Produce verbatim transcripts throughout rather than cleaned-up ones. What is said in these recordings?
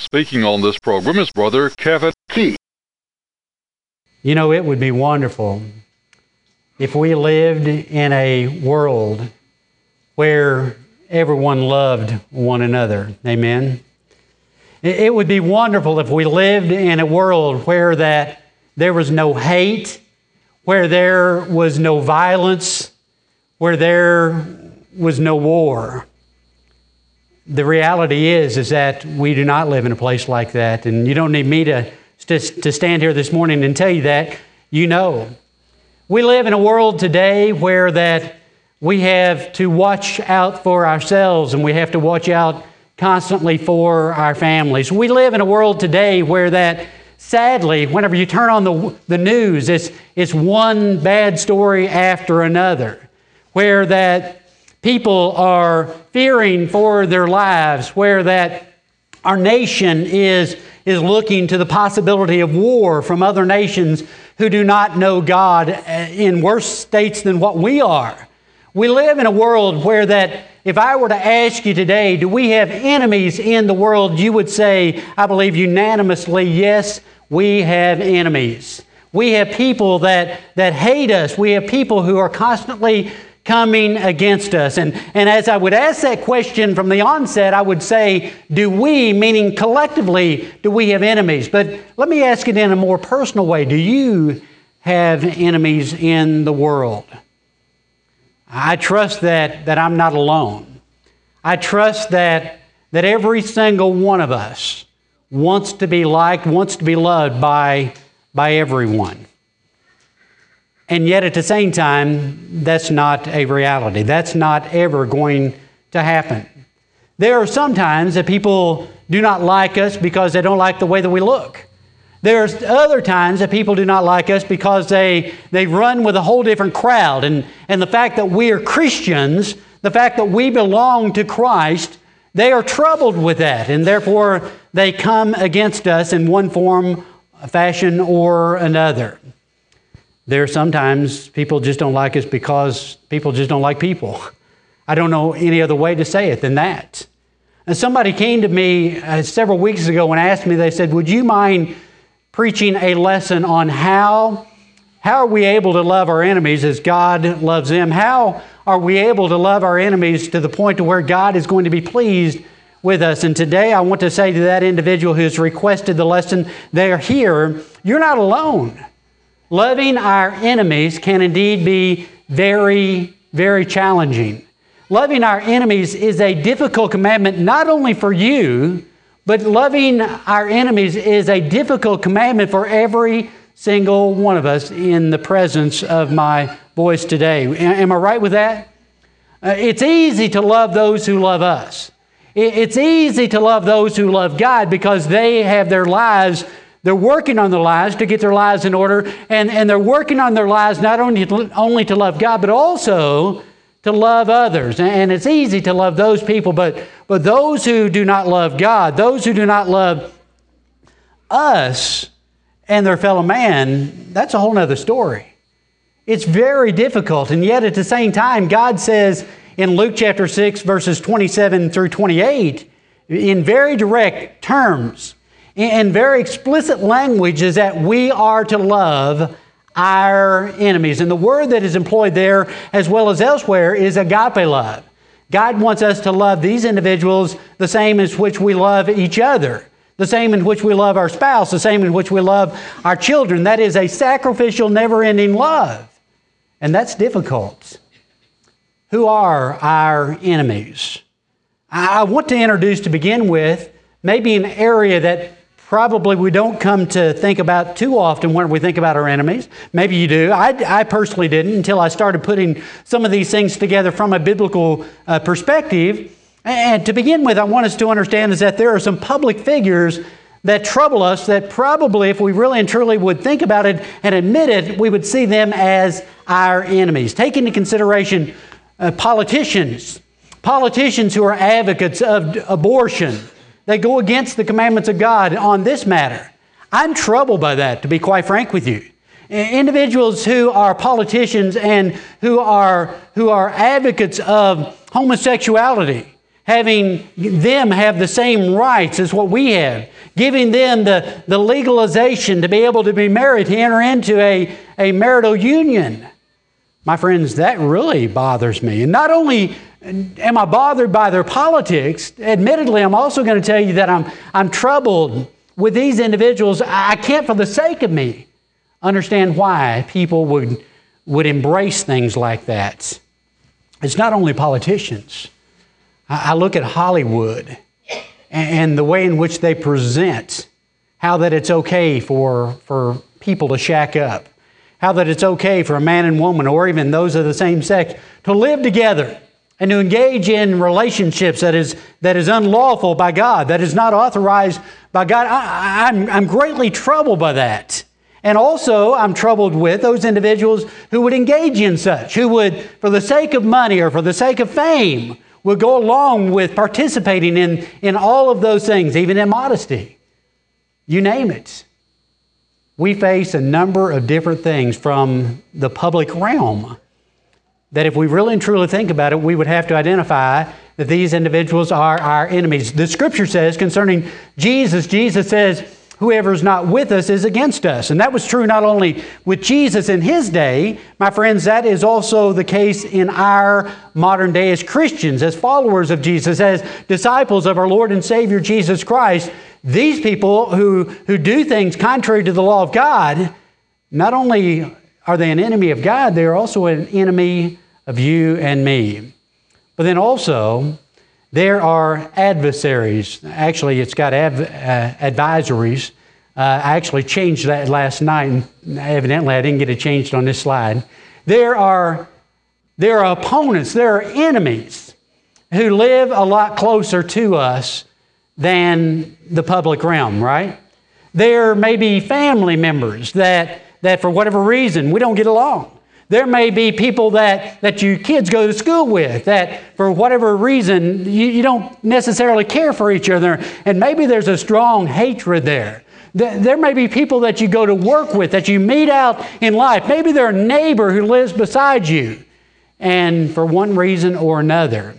Speaking on this program is Brother Kevin Key. You know, it would be wonderful if we lived in a world where everyone loved one another. Amen? It would be wonderful if we lived in a world where that there was no hate, where there was no violence, where there was no war. The reality is, is that we do not live in a place like that. And you don't need me to, to, to stand here this morning and tell you that. You know. We live in a world today where that we have to watch out for ourselves and we have to watch out constantly for our families. We live in a world today where that, sadly, whenever you turn on the, the news, it's, it's one bad story after another, where that people are fearing for their lives, where that our nation is, is looking to the possibility of war from other nations who do not know God in worse states than what we are. We live in a world where that if I were to ask you today, do we have enemies in the world, you would say, I believe unanimously, yes, we have enemies. We have people that, that hate us. We have people who are constantly coming against us. And, and as I would ask that question from the onset, I would say, do we, meaning collectively, do we have enemies? But let me ask it in a more personal way. Do you have enemies in the world? I trust that, that I'm not alone. I trust that, that every single one of us wants to be liked, wants to be loved by, by everyone. And yet at the same time, that's not a reality. That's not ever going to happen. There are some times that people do not like us because they don't like the way that we look. There's other times that people do not like us because they, they run with a whole different crowd. And, and the fact that we are Christians, the fact that we belong to Christ, they are troubled with that. And therefore, they come against us in one form, fashion, or another. There are sometimes people just don't like us because people just don't like people. I don't know any other way to say it than that. And somebody came to me uh, several weeks ago and asked me, they said, would you mind preaching a lesson on how, how are we able to love our enemies as God loves them? How are we able to love our enemies to the point to where God is going to be pleased with us? And today I want to say to that individual who's requested the lesson, they're here, you're not alone. Loving our enemies can indeed be very, very challenging. Loving our enemies is a difficult commandment not only for you, but loving our enemies is a difficult commandment for every single one of us in the presence of my voice today. Am I right with that? Uh, it's easy to love those who love us. It's easy to love those who love God because they have their lives, they're working on their lives to get their lives in order, and, and they're working on their lives not only to, only to love God, but also to love others. And it's easy to love those people, but, but those who do not love God, those who do not love us and their fellow man, that's a whole other story. It's very difficult, and yet at the same time, God says in Luke chapter six, verses twenty-seven through twenty-eight, in very direct terms, in very explicit language, is that we are to love our enemies. And the word that is employed there, as well as elsewhere, is agape love. God wants us to love these individuals the same as which we love each other, the same in which we love our spouse, the same in which we love our children. That is a sacrificial, never-ending love. And that's difficult. Who are our enemies? I want to introduce, to begin with, maybe an area that probably we don't come to think about too often when we think about our enemies. Maybe you do. I, I personally didn't until I started putting some of these things together from a biblical uh, perspective. And to begin with, I want us to understand is that there are some public figures that trouble us that probably, if we really and truly would think about it and admit it, we would see them as our enemies. Take into consideration uh, politicians, politicians who are advocates of abortion. They go against the commandments of God on this matter. I'm troubled by that, to be quite frank with you. Individuals who are politicians and who are, who are advocates of homosexuality. having them have the same rights as what we have, giving them the, the legalization to be able to be married, to enter into a, a marital union. My friends, that really bothers me. And not only am I bothered by their politics, admittedly, I'm also going to tell you that I'm, I'm troubled with these individuals. I can't, for the sake of me, understand why people would, would embrace things like that. It's not only politicians. I look at Hollywood and the way in which they present how that it's okay for, for people to shack up, how that it's okay for a man and woman, or even those of the same sex, to live together and to engage in relationships that is, that is unlawful by God, that is not authorized by God. I, I'm, I'm greatly troubled by that. And also, I'm troubled with those individuals who would engage in such, who would, for the sake of money or for the sake of fame, would go along with participating in, in all of those things, even immodesty. You name it. We face a number of different things from the public realm that if we really and truly think about it, we would have to identify that these individuals are our enemies. The Scripture says concerning Jesus, Jesus says, whoever is not with us is against us. And that was true not only with Jesus in His day, my friends, that is also the case in our modern day as Christians, as followers of Jesus, as disciples of our Lord and Savior Jesus Christ. These people who, who do things contrary to the law of God, not only are they an enemy of God, they are also an enemy of you and me. But then also, there are adversaries. Actually, it's got adv uh, advisories. Uh, I actually changed that last night, and evidently I didn't get it changed on this slide. There are, there are opponents, there are enemies who live a lot closer to us than the public realm, right? There may be family members that, that for whatever reason, we don't get along. There may be people that, that your kids go to school with that for whatever reason you, you don't necessarily care for each other, and maybe there's a strong hatred there. There may be people that you go to work with, that you meet out in life. Maybe they're a neighbor who lives beside you, and for one reason or another,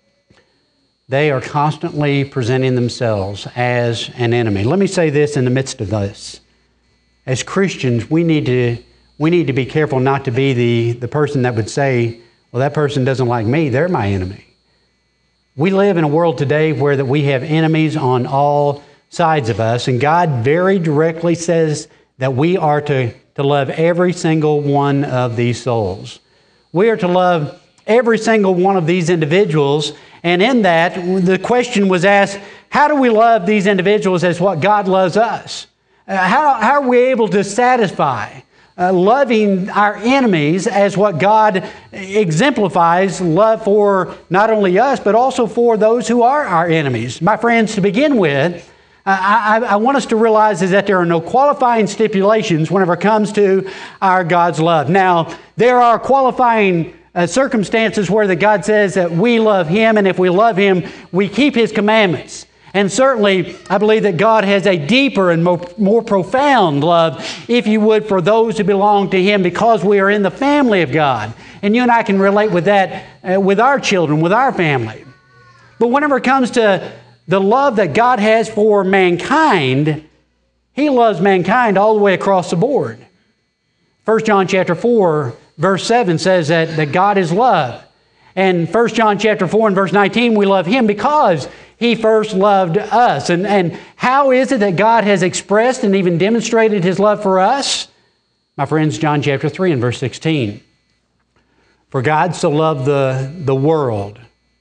they are constantly presenting themselves as an enemy. Let me say this in the midst of this. As Christians, we need to We need to be careful not to be the, the person that would say, well, that person doesn't like me, they're my enemy. We live in a world today where that we have enemies on all sides of us, and God very directly says that we are to, to love every single one of these souls. We are to love every single one of these individuals, and in that, the question was asked, how do we love these individuals as what God loves us? Uh, how, how are we able to satisfy Uh, loving our enemies as what God exemplifies love for not only us, but also for those who are our enemies? My friends, to begin with, I, I, I want us to realize is that there are no qualifying stipulations whenever it comes to our God's love. Now, there are qualifying uh, circumstances where that God says that we love Him, and if we love Him, we keep His commandments. And certainly, I believe that God has a deeper and more, more profound love, if you would, for those who belong to Him, because we are in the family of God. And you and I can relate with that uh, with our children, with our family. But whenever it comes to the love that God has for mankind, He loves mankind all the way across the board. First John chapter four, verse seven says that, that God is love. And First John chapter four and verse nineteen, we love Him because He first loved us. And, and how is it that God has expressed and even demonstrated His love for us? My friends, John chapter three and verse sixteen. For God so loved the, the world.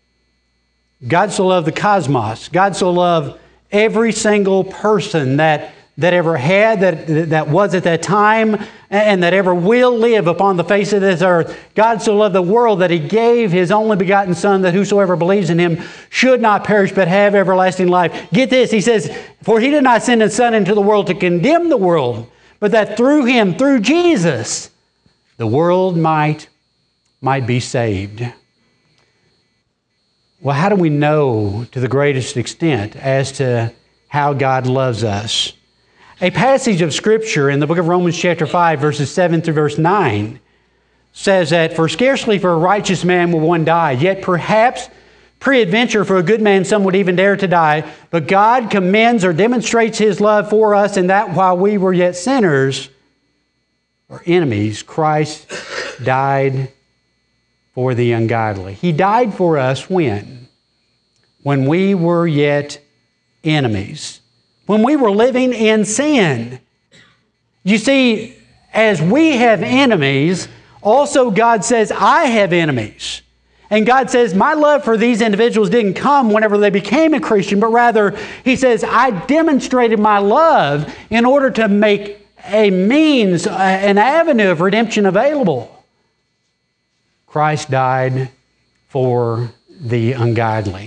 God so loved the cosmos. God so loved every single person that, that ever had, that, that was at that time, and that ever will live upon the face of this earth. God so loved the world that He gave His only begotten Son, that whosoever believes in Him should not perish but have everlasting life. Get this, He says, for He did not send His Son into the world to condemn the world, but that through Him, through Jesus, the world might, might be saved. Well, how do we know to the greatest extent as to how God loves us? A passage of Scripture in the book of Romans chapter five, verses seven through verse nine, says that, for scarcely for a righteous man will one die, yet perhaps Peradventure, for a good man some would even dare to die, but God commends or demonstrates His love for us in that while we were yet sinners, or enemies, Christ died for the ungodly. He died for us when? When we were yet enemies. When we were living in sin. You see, as we have enemies, also God says, I have enemies. And God says, my love for these individuals didn't come whenever they became a Christian, but rather, He says, I demonstrated my love in order to make a means, an avenue of redemption available. Christ died for the ungodly.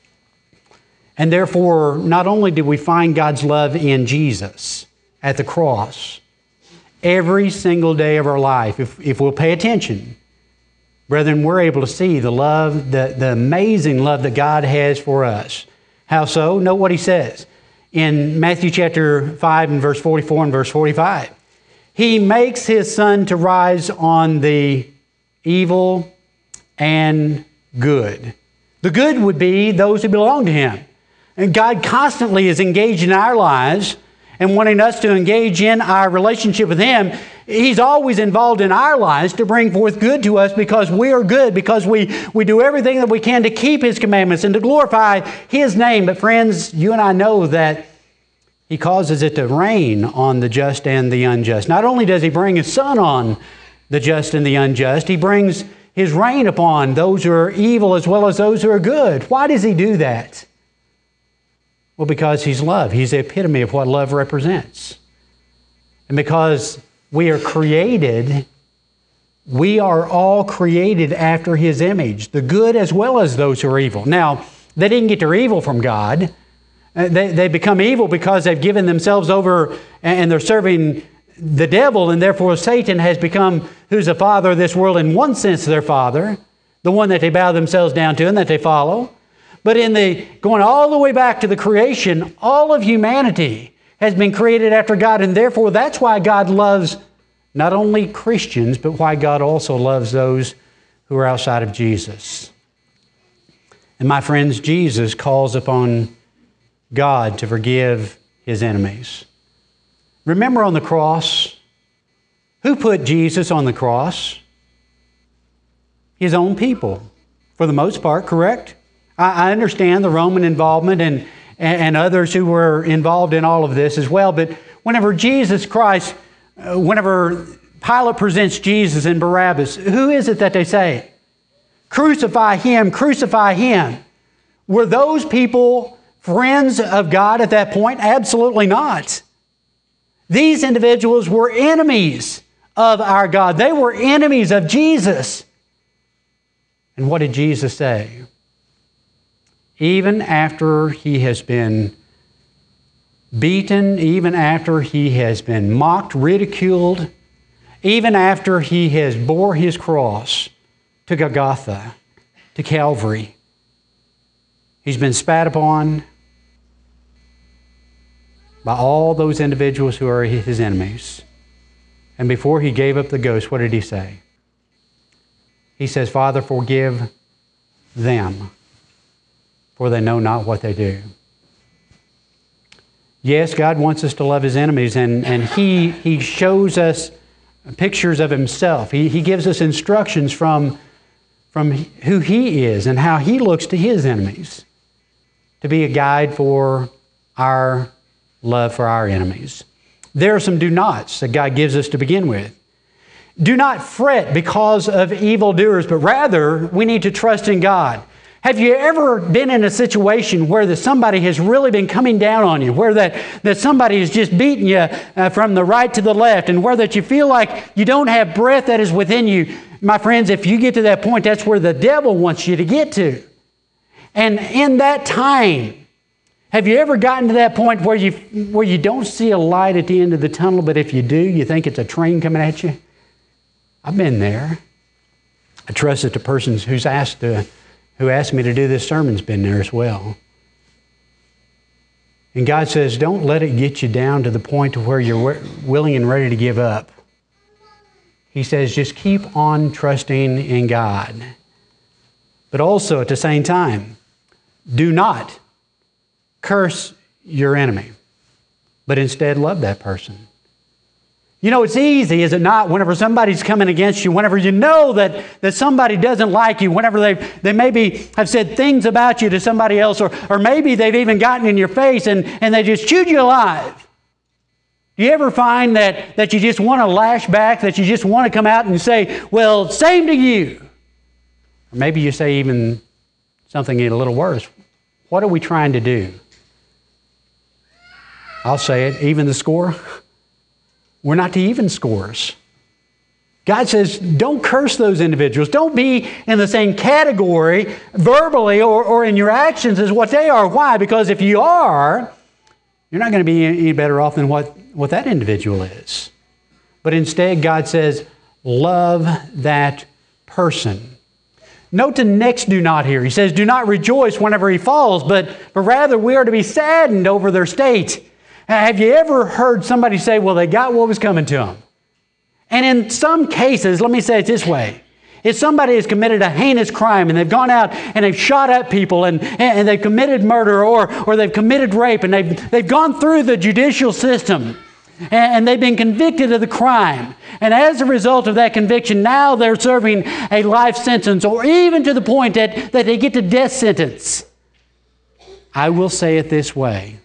And therefore, not only do we find God's love in Jesus at the cross, every single day of our life, if, if we'll pay attention, brethren, we're able to see the love, the, the amazing love that God has for us. How so? Note what He says in Matthew chapter five and verse forty-four and verse forty-five. He makes His sun to rise on the evil and good. The good would be those who belong to Him. And God constantly is engaged in our lives and wanting us to engage in our relationship with Him. He's always involved in our lives to bring forth good to us because we are good, because we, we do everything that we can to keep His commandments and to glorify His name. But friends, you and I know that He causes it to rain on the just and the unjust. Not only does He bring His sun on the just and the unjust, He brings His rain upon those who are evil as well as those who are good. Why does He do that? Well, because He's love. He's the epitome of what love represents. And because we are created, we are all created after His image, the good as well as those who are evil. Now, they didn't get their evil from God. They, they become evil because they've given themselves over and they're serving the devil, and therefore Satan has become, who's the father of this world, in one sense their father, the one that they bow themselves down to and that they follow. But in the going all the way back to the creation, all of humanity has been created after God, and therefore that's why God loves not only Christians, but why God also loves those who are outside of Jesus. And my friends, Jesus calls upon God to forgive His enemies. Remember on the cross, who put Jesus on the cross? His own people, for the most part, correct? I understand the Roman involvement and, and others who were involved in all of this as well. But whenever Jesus Christ, uh, whenever Pilate presents Jesus and Barabbas, who is it that they say? Crucify Him, crucify Him. Were those people friends of God at that point? Absolutely not. These individuals were enemies of our God. They were enemies of Jesus. And what did Jesus say? Even after He has been beaten, even after He has been mocked, ridiculed, even after He has bore His cross to Golgotha, to Calvary, He's been spat upon by all those individuals who are His enemies. And before He gave up the ghost, what did He say? He says, Father, forgive them, for they know not what they do. Yes, God wants us to love His enemies, and, and He, He shows us pictures of Himself. He, he gives us instructions from, from who He is and how He looks to His enemies to be a guide for our love for our enemies. There are some do nots that God gives us to begin with. Do not fret because of evildoers, but rather we need to trust in God. Have you ever been in a situation where that somebody has really been coming down on you, where that, that somebody has just beaten you uh, from the right to the left, and where that you feel like you don't have breath that is within you? My friends, if you get to that point, that's where the devil wants you to get to. And in that time, have you ever gotten to that point where you, where you don't see a light at the end of the tunnel, but if you do, you think it's a train coming at you? I've been there. I trust that the person who's asked to, who asked me to do this sermon's been there as well. And God says, don't let it get you down to the point to where you're willing and ready to give up. He says, just keep on trusting in God. But also at the same time, Do not curse your enemy, but instead love that person. You know, it's easy, is it not, whenever somebody's coming against you, whenever you know that, that somebody doesn't like you, whenever they they maybe have said things about you to somebody else, or, or maybe they've even gotten in your face and, and they just chewed you alive. Do you ever find that, that you just want to lash back, that you just want to come out and say, well, same to you? Or maybe you say even something a little worse. What are we trying to do? I'll say it, even the score. We're not to even scores. God says, don't curse those individuals. Don't be in the same category verbally or, or in your actions as what they are. Why? Because if you are, you're not going to be any better off than what, what that individual is. But instead, God says, love that person. Note the next do not here. He says, do not rejoice whenever he falls, but, but rather we are to be saddened over their state. Have you ever heard somebody say, well, they got what was coming to them? And in some cases, let me say it this way. If somebody has committed a heinous crime and they've gone out and they've shot up people and, and they've committed murder or, or they've committed rape and they've, they've gone through the judicial system and, and they've been convicted of the crime. And as a result of that conviction, now they're serving a life sentence or even to the point that, that they get the death sentence. I will say it this way.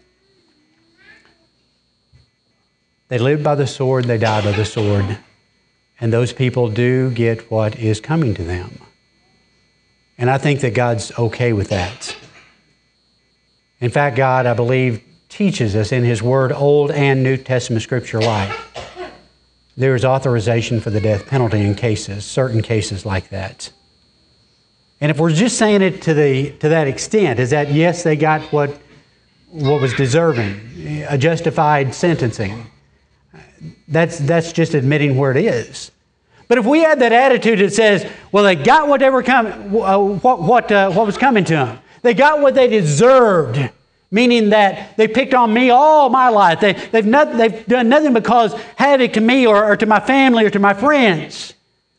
They live by the sword, they die by the sword. And those people do get what is coming to them. And I think that God's okay with that. In fact, God, I believe, teaches us in His Word, Old and New Testament Scripture alike, there is authorization for the death penalty in cases, certain cases like that. And if we're just saying it to the to that extent, is that yes, they got what what was deserving, a justified sentencing. That's, that's just admitting where it is. But if we had that attitude that says, well, they got what they were coming, uh, what, what, uh, what was coming to them. They got what they deserved, meaning that they picked on me all my life. They, they've, not, they've done nothing but cause havoc to me or, or to my family or to my friends.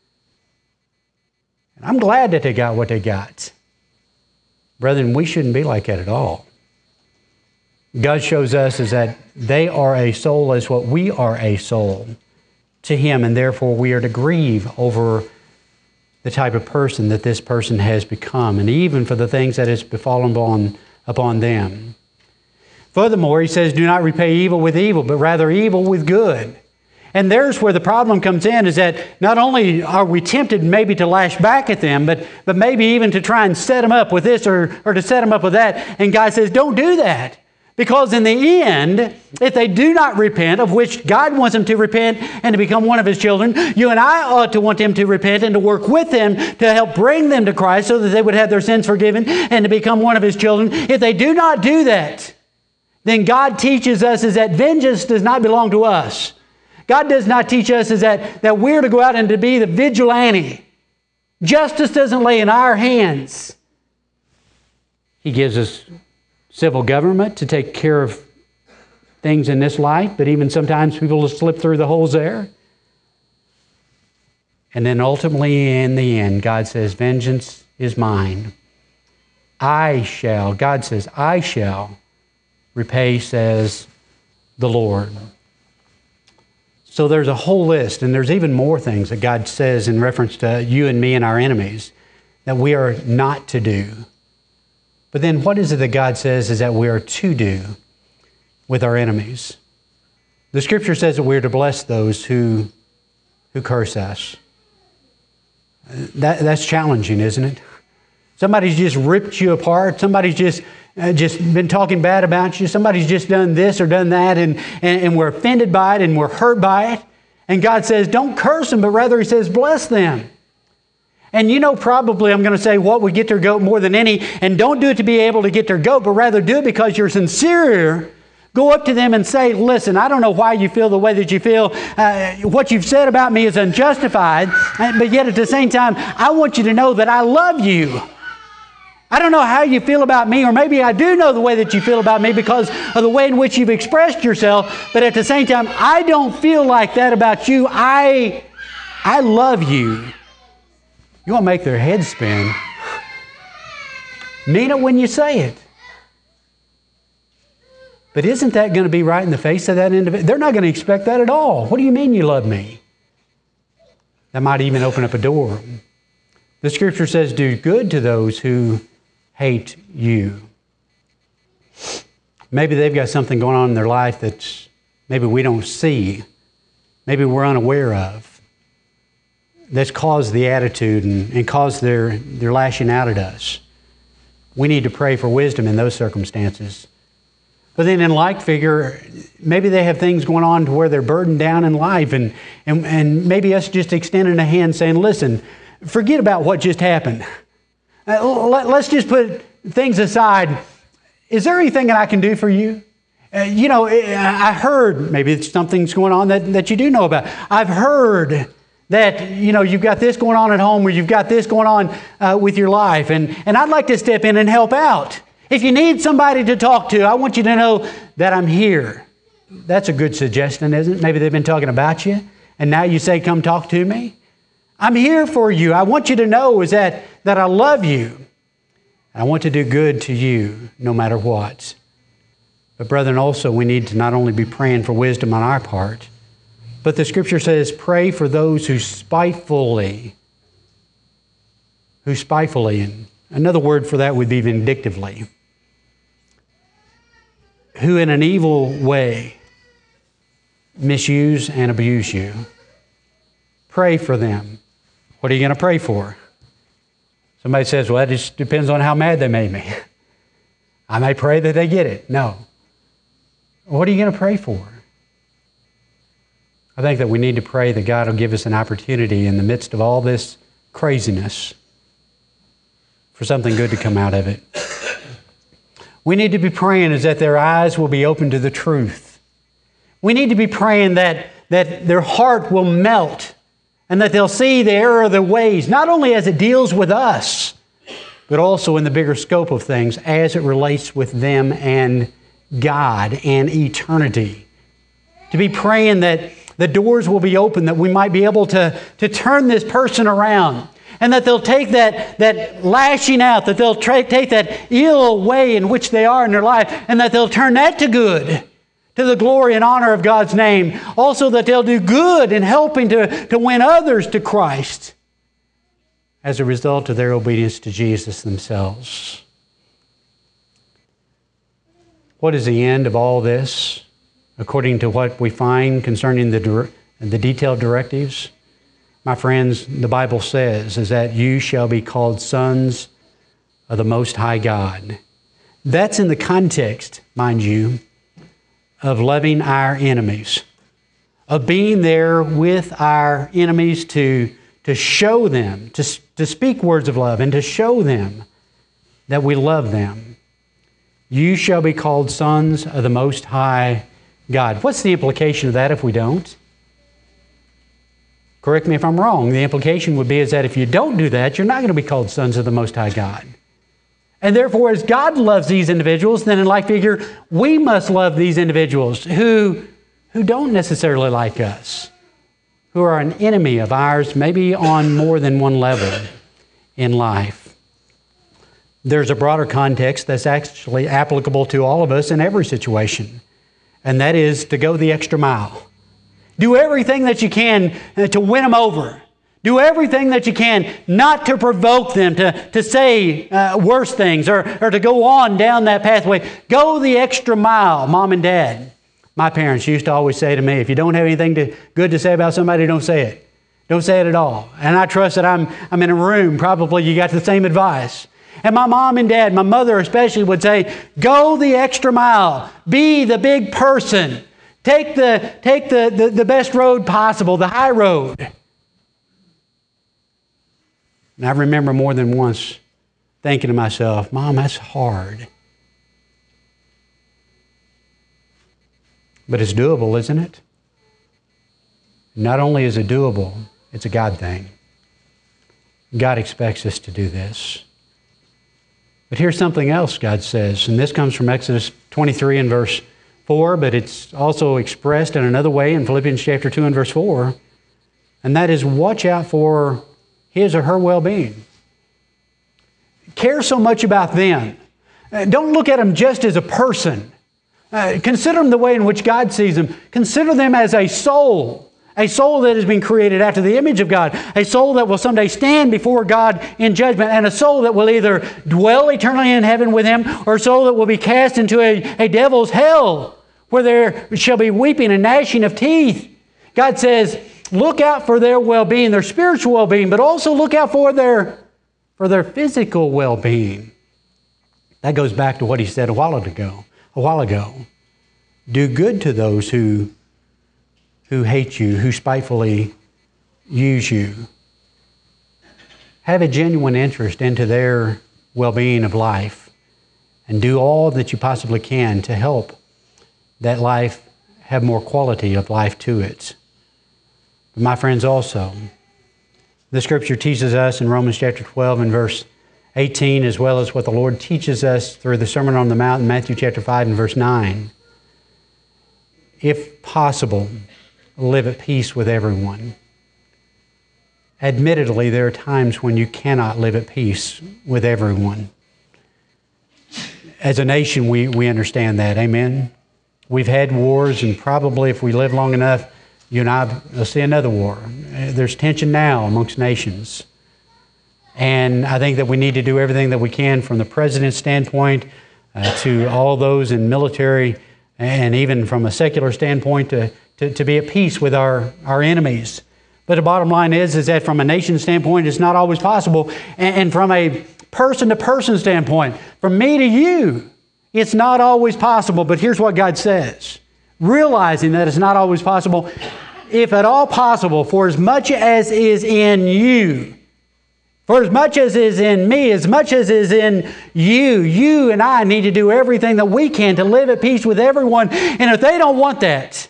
And I'm glad that they got what they got. Brethren, we shouldn't be like that at all. God shows us is that they are a soul as what we are a soul to Him, and therefore we are to grieve over the type of person that this person has become, and even for the things that has befallen upon, upon them. Furthermore, He says, do not repay evil with evil, but rather evil with good. And there's where the problem comes in, is that not only are we tempted maybe to lash back at them, but, but maybe even to try and set them up with this or, or to set them up with that. And God says, don't do that. Because in the end, if they do not repent, of which God wants them to repent and to become one of His children, you and I ought to want them to repent and to work with them to help bring them to Christ so that they would have their sins forgiven and to become one of His children. If they do not do that, then God teaches us is that vengeance does not belong to us. God does not teach us is that, that we're to go out and to be the vigilante. Justice doesn't lay in our hands. He gives us civil government to take care of things in this life, but even sometimes people will slip through the holes there. And then ultimately in the end, God says, vengeance is mine. I shall, God says, I shall repay, says the Lord. So there's a whole list, and there's even more things that God says in reference to you and me and our enemies that we are not to do. But then what is it that God says is that we are to do with our enemies? The Scripture says that we are to bless those who, who curse us. That, that's challenging, isn't it? Somebody's just ripped you apart. Somebody's just, uh, just been talking bad about you. Somebody's just done this or done that, and, and, and we're offended by it and we're hurt by it. And God says, don't curse them, but rather He says, bless them. And you know, probably I'm going to say what would get their goat more than any, and don't do it to be able to get their goat, but rather do it because you're sincere. Go up to them and say, listen, I don't know why you feel the way that you feel. Uh, what you've said about me is unjustified, but yet at the same time, I want you to know that I love you. I don't know how you feel about me, or maybe I do know the way that you feel about me because of the way in which you've expressed yourself, but at the same time, I don't feel like that about you. I, I love you. You want to make their head spin. Mean it when you say it. But isn't that going to be right in the face of that individual? They're not going to expect that at all. What do you mean you love me? That might even open up a door. The Scripture says, do good to those who hate you. Maybe they've got something going on in their life that's maybe we don't see, maybe we're unaware of, that's caused the attitude and, and caused their, their lashing out at us. We need to pray for wisdom in those circumstances. But then in like figure, maybe they have things going on to where they're burdened down in life, and, and, and maybe us just extending a hand saying, listen, forget about what just happened. Uh, let, let's just put things aside. Is there anything that I can do for you? Uh, you know, I heard maybe something's going on that, that you do know about. I've heard that, you know, you've got this going on at home, or you've got this going on uh, with your life, and, and I'd like to step in and help out. If you need somebody to talk to, I want you to know that I'm here. That's a good suggestion, isn't it? Maybe they've been talking about you, and now you say, come talk to me. I'm here for you. I want you to know is that, that I love you. I want to do good to you no matter what. But brethren, also we need to not only be praying for wisdom on our part, but the Scripture says, pray for those who spitefully, who spitefully, and another word for that would be vindictively, who in an evil way misuse and abuse you. Pray for them. What are you going to pray for? Somebody says, well, that just depends on how mad they made me. I may pray that they get it. No. What are you going to pray for? I think that we need to pray that God will give us an opportunity in the midst of all this craziness for something good to come out of it. We need to be praying is that their eyes will be open to the truth. We need to be praying that, that their heart will melt and that they'll see the error of their ways, not only as it deals with us, but also in the bigger scope of things as it relates with them and God and eternity. To be praying that the doors will be open, that we might be able to, to turn this person around, and that they'll take that, that lashing out, that they'll tra- take that ill way in which they are in their life, and that they'll turn that to good, to the glory and honor of God's name. Also that they'll do good in helping to, to win others to Christ as a result of their obedience to Jesus themselves. What is the end of all this, according to what we find concerning the, the detailed directives? My friends, the Bible says is that you shall be called sons of the Most High God. That's in the context, mind you, of loving our enemies, of being there with our enemies to, to show them, to, to speak words of love and to show them that we love them. You shall be called sons of the Most High God. What's the implication of that if we don't? Correct me if I'm wrong. The implication would be is that if you don't do that, you're not going to be called sons of the Most High God. And therefore, as God loves these individuals, then in like figure, we must love these individuals who, who don't necessarily like us, who are an enemy of ours, maybe on more than one level in life. There's a broader context that's actually applicable to all of us in every situation, and that is to go the extra mile. Do everything that you can to win them over. Do everything that you can not to provoke them to, to say uh, worse things or, or to go on down that pathway. Go the extra mile, Mom and Dad. My parents used to always say to me, if you don't have anything to, good to say about somebody, don't say it. Don't say it at all. And I trust that I'm, I'm in a room, probably you got the same advice. And my mom and dad, my mother especially, would say, go the extra mile. Be the big person. Take the, take the, the, the best road possible, the high road. And I remember more than once thinking to myself, Mom, that's hard. But it's doable, isn't it? Not only is it doable, it's a God thing. God expects us to do this. But here's something else God says, and this comes from Exodus twenty-three and verse four, but it's also expressed in another way in Philippians chapter two and verse four, and that is watch out for his or her well-being. Care so much about them. Don't look at them just as a person. Uh, consider them the way in which God sees them. Consider them as a soul. A soul that has been created after the image of God. A soul that will someday stand before God in judgment. And a soul that will either dwell eternally in heaven with Him, or a soul that will be cast into a, a devil's hell, where there shall be weeping and gnashing of teeth. God says, look out for their well-being, their spiritual well-being, but also look out for their, for their physical well-being. That goes back to what He said a while ago. A while ago. Do good to those who who hate you, who spitefully use you. Have a genuine interest into their well-being of life, and do all that you possibly can to help that life have more quality of life to it. But my friends, also, the Scripture teaches us in Romans chapter twelve and verse eighteen, as well as what the Lord teaches us through the Sermon on the Mount in Matthew chapter five and verse nine. If possible, live at peace with everyone. Admittedly, there are times when you cannot live at peace with everyone. As a nation, we, we understand that. Amen? We've had wars, and probably if we live long enough, you and I will see another war. There's tension now amongst nations. And I think that we need to do everything that we can, from the president's standpoint uh, to all those in military, and even from a secular standpoint, to, to, to be at peace with our, our enemies. But the bottom line is, is that from a nation standpoint, it's not always possible. And, and from a person-to-person standpoint, from me to you, it's not always possible. But here's what God says. Realizing that it's not always possible, if at all possible, for as much as is in you, for as much as is in me, as much as is in you, you and I need to do everything that we can to live at peace with everyone. And if they don't want that,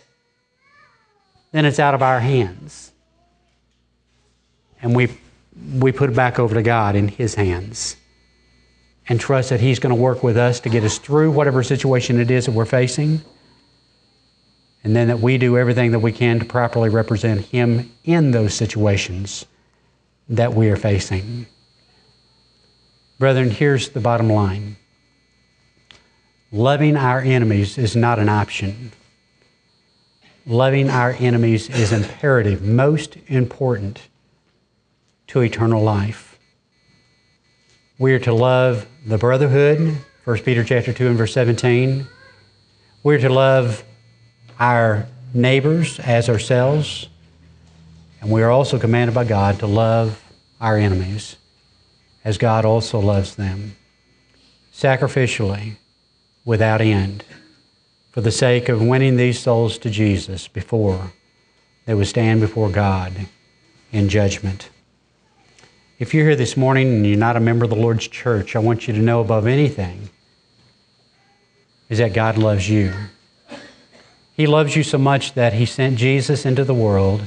then it's out of our hands. And we, we put it back over to God in His hands, and trust that He's going to work with us to get us through whatever situation it is that we're facing. And then that we do everything that we can to properly represent Him in those situations that we are facing. Brethren, here's the bottom line. Loving our enemies is not an option. Loving our enemies is imperative, most important to eternal life. We are to love the brotherhood, First Peter chapter two and verse seventeen. We're to love our neighbors as ourselves. And we are also commanded by God to love our enemies as God also loves them, sacrificially, without end, for the sake of winning these souls to Jesus before they would stand before God in judgment. If you're here this morning and you're not a member of the Lord's church, I want you to know above anything is that God loves you. He loves you so much that He sent Jesus into the world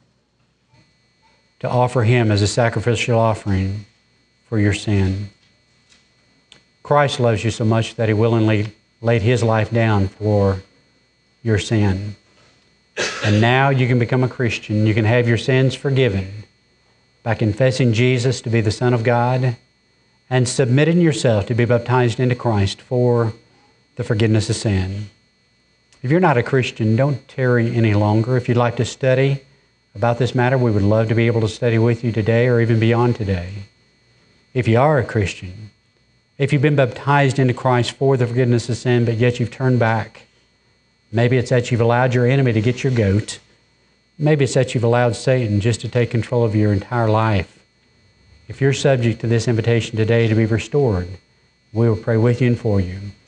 to offer Him as a sacrificial offering for your sin. Christ loves you so much that He willingly laid His life down for your sin. And now you can become a Christian. You can have your sins forgiven by confessing Jesus to be the Son of God and submitting yourself to be baptized into Christ for the forgiveness of sin. If you're not a Christian, don't tarry any longer. If you'd like to study about this matter, we would love to be able to study with you today or even beyond today. If you are a Christian, if you've been baptized into Christ for the forgiveness of sin, but yet you've turned back, maybe it's that you've allowed your enemy to get your goat. Maybe it's that you've allowed Satan just to take control of your entire life. If you're subject to this invitation today to be restored, we will pray with you and for you.